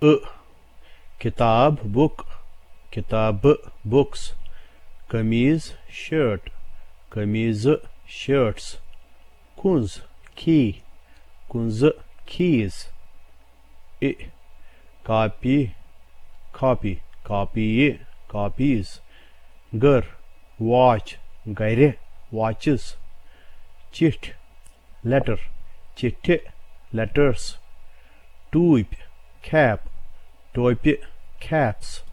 kitab book, kitab books, kameez shirt, kameez shirts, kunz key, kunz keys, copy copy, copy copies, gar watch, gare watches, chit letter, chitte letters, toip cap, toip caps,